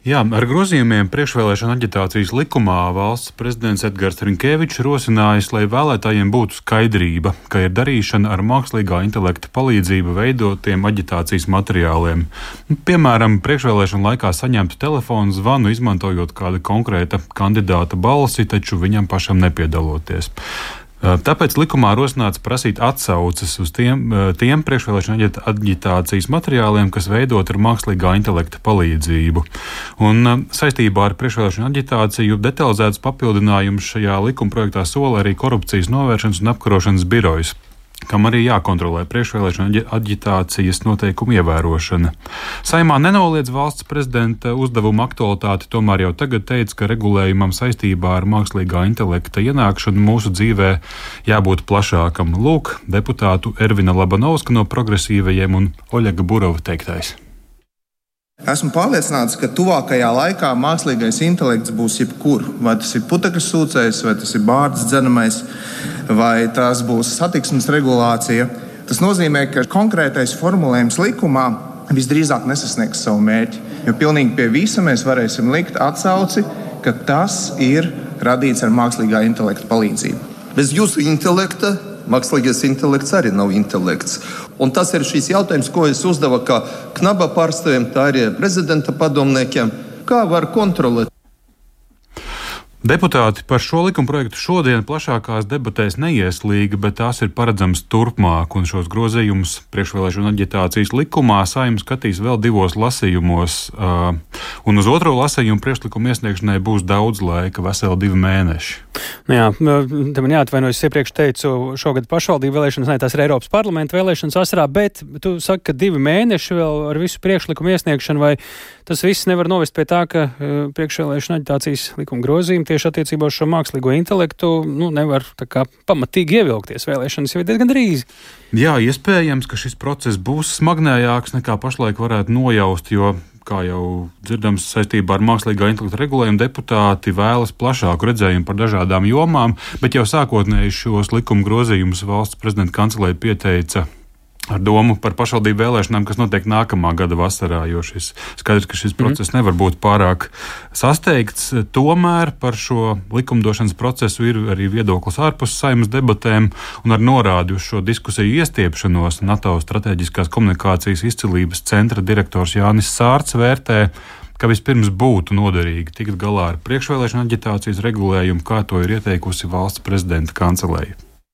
Jā, ar grozījumiem priekšvēlēšana aģitācijas likumā valsts prezidents Edgars Rinkēvičs rosinājis, lai vēlētājiem būtu skaidrība, ka ir darīšana ar mākslīgā intelekta palīdzību veidotiem aģitācijas materiāliem. Piemēram, priekšvēlēšana laikā saņemtu telefonu zvanu, izmantojot kāda konkrēta kandidāta balsi, taču viņam pašam nepiedaloties. Tāpēc likumā rosināts prasīt atsauces uz tiem priekšvēlēšana aģitācijas materiāliem, kas veidot ar mākslīgā intelekta palīdzību. Un saistībā ar priekšvēlēšana aģitāciju detalizēts papildinājums šajā likumprojektā sola arī korupcijas novēršanas un apkarošanas birojas, kam arī jākontrolē priekšvēlēšana aģitācijas noteikumu ievērošana. Saeimā nenoliedz valsts prezidenta uzdevuma aktualitāti, tomēr jau tagad teica, ka regulējumam saistībā ar mākslīgā intelekta ienākšanu mūsu dzīvē jābūt plašākam. Lūk, deputātu Ervina Labanovska no Progresīvajiem un Oļega Burova teiktais. Esmu pārliecināts, ka tuvākajā laikā mākslīgais intelekts būs jebkur. Vai tas ir putekļu sūcējs, vai tas ir bārdas dzenamais, vai tas būs satiksmes regulācija. Tas nozīmē, ka konkrētais formulējums likumā visdrīzāk nesasniegs savu mērķi. Jo pilnīgi pie visa mēs varēsim likt atsauci, ka tas ir radīts ar mākslīgā intelekta palīdzību. Bez jūsu intelekta mākslīgais intelekts arī nav intelekts. Un tas ir šīs jautājums, ko es uzdevu kā knaba pārstāvjiem, tā arī prezidenta padomniekiem. Kā var kontrolēt? Deputāti par šo likumprojektu šodien plašākās debatēs neieslīga, bet tās ir paredzamas turpmāk, un šos grozījumus priekšvēlēšana aģitācijas likumā Saeima skatīs vēl 2 lasījumos, un uz otro lasījumu priekšlikumu iesniegšanai būs daudz laika, veseli 2 mēneši. Jā, te man jāatvainojas, es iepriekš teicu, šogad pašvaldību vēlēšanas, ne, tās ir Eiropas parlamenta vēlēšanas vasarā, bet tu saki, ka 2 mēneši vēl ar visu priekšlikumu iesniegšanu, vai tas viss nevar novest pie tā, ka priekšvēlēšana aģitācijas likuma grozījumi tieši attiecībā uz šo mākslīgo intelektu nevar tā kā pamatīgi ievilkties. Vēlēšanas jau ir diezgan drīz. Jā, iespējams, ka šis process būs smagnējāks nekā pašlaik varētu nojaust, jo, kā jau dzirdams, saistībā ar mākslīgā intelekta regulējumu deputāti vēlas plašāku redzējumu par dažādām jomām, bet jau sākotnēji šos likuma grozījumus valsts prezidenta kancelēja pieteica ar domu par pašvaldību vēlēšanām, kas notiek nākamā gada vasarā, jo skaidrs, ka šis process nevar būt pārāk sasteigts. Tomēr par šo likumdošanas procesu ir arī viedoklis ārpus Saeimas debatēm, un ar norādi uz šo diskusiju iestiepšanos NATO strateģiskās komunikācijas izcilības centra direktors Jānis Sārts vērtē, ka vispirms būtu noderīgi tikt galā ar priekšvēlēšana aģitācijas regulējumu, kā to ir ieteikusi valsts prezidenta kancelēja.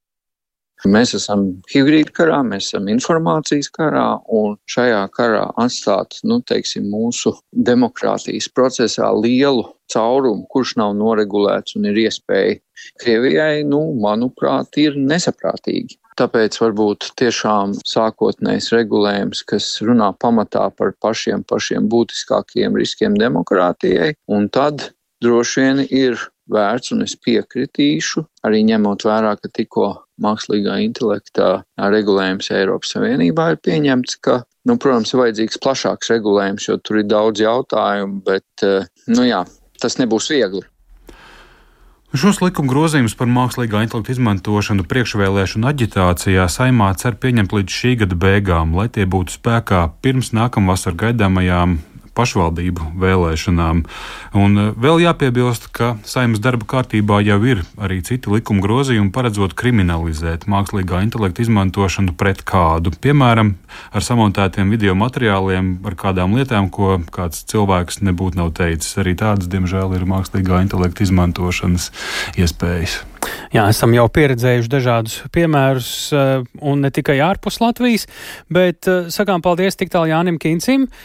Mēs esam hibrīda karā, mēs esam informācijas karā, un šajā karā atstāt, mūsu demokrātijas procesā lielu caurumu, kurš nav noregulēts un ir iespēja Krievijai, manuprāt, ir nesaprātīgi. Tāpēc varbūt tiešām sākotnējs regulējums, kas runā pamatā par pašiem būtiskākajiem riskiem demokrātijai, un tad droši vien ir vērts, un es piekritīšu, arī ņemot vērā, ka tikko mākslīgā intelekta regulējums Eiropas Savienībā ir pieņemts, ka, protams, ir vajadzīgs plašāks regulējums, jo tur ir daudz jautājumu, bet, tas nebūs viegli. Šos likuma grozījumus par mākslīgā intelekta izmantošanu priekšvēlēšanu aģitācijā Saeimā cer pieņemt līdz šī gada beigām, lai tie būtu spēkā pirms nākamvasar gaidāmajām pašvaldību vēlēšanām. Un vēl jāpiebilst, ka Saeimas darba kārtībā jau ir arī citi likuma grozījumi paredzot kriminalizēt mākslīgā intelekta izmantošanu pret kādu. Piemēram, ar samontētiem video materiāliem, ar kādām lietām, ko kāds cilvēks nebūtu nav teicis. Arī tādas, diemžēl, ir mākslīgā intelekta izmantošanas iespējas. Jā, esam jau pieredzējuši dažādus piemērus, un ne tikai ārpus Latvijas, bet sakām paldies tik tālu Jānim Kincim,